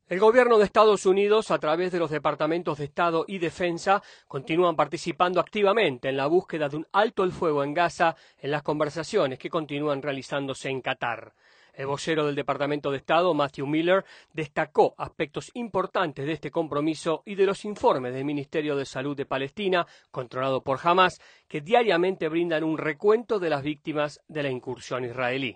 El gobierno de Estados Unidos, a través de los departamentos de Estado y Defensa, continúan participando activamente en la búsqueda de un alto el fuego en Gaza en las conversaciones que continúan realizándose en Qatar. El vocero del Departamento de Estado, Matthew Miller, destacó aspectos importantes de este compromiso y de los informes del Ministerio de Salud de Palestina, controlado por Hamás, que diariamente brindan un recuento de las víctimas de la incursión israelí.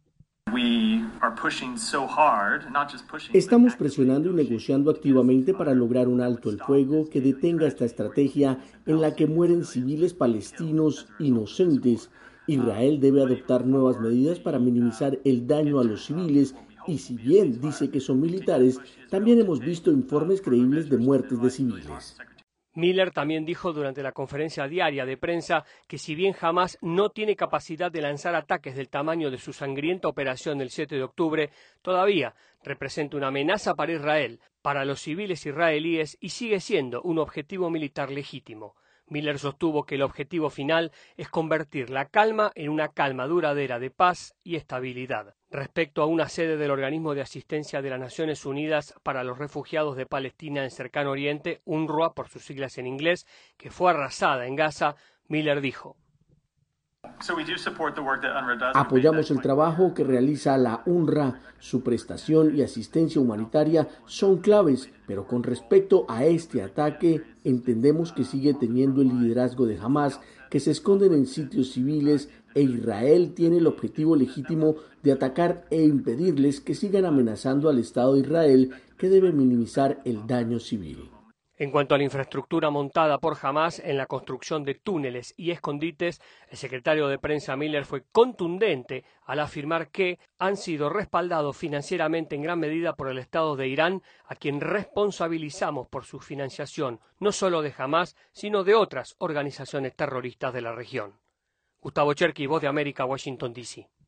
Estamos presionando y negociando activamente para lograr un alto el fuego que detenga esta estrategia en la que mueren civiles palestinos inocentes. Israel debe adoptar nuevas medidas para minimizar el daño a los civiles y si bien dice que son militares, también hemos visto informes creíbles de muertes de civiles. Miller también dijo durante la conferencia diaria de prensa que si bien Hamás no tiene capacidad de lanzar ataques del tamaño de su sangrienta operación del 7 de octubre, todavía representa una amenaza para Israel, para los civiles israelíes y sigue siendo un objetivo militar legítimo. Miller sostuvo que el objetivo final es convertir la calma en una calma duradera de paz y estabilidad. Respecto a una sede del Organismo de Asistencia de las Naciones Unidas para los Refugiados de Palestina en Cercano Oriente, UNRWA por sus siglas en inglés, que fue arrasada en Gaza, Miller dijo: Apoyamos el trabajo que realiza la UNRWA. Su prestación y asistencia humanitaria son claves, pero con respecto a este ataque, entendemos que sigue teniendo el liderazgo de Hamás, que se esconden en sitios civiles, e Israel tiene el objetivo legítimo de atacar e impedirles que sigan amenazando al Estado de Israel, que debe minimizar el daño civil. En cuanto a la infraestructura montada por Hamás en la construcción de túneles y escondites, el secretario de prensa Miller fue contundente al afirmar que han sido respaldados financieramente en gran medida por el Estado de Irán, a quien responsabilizamos por su financiación no solo de Hamás, sino de otras organizaciones terroristas de la región. Gustavo Cherky, Voz de América, Washington, D.C.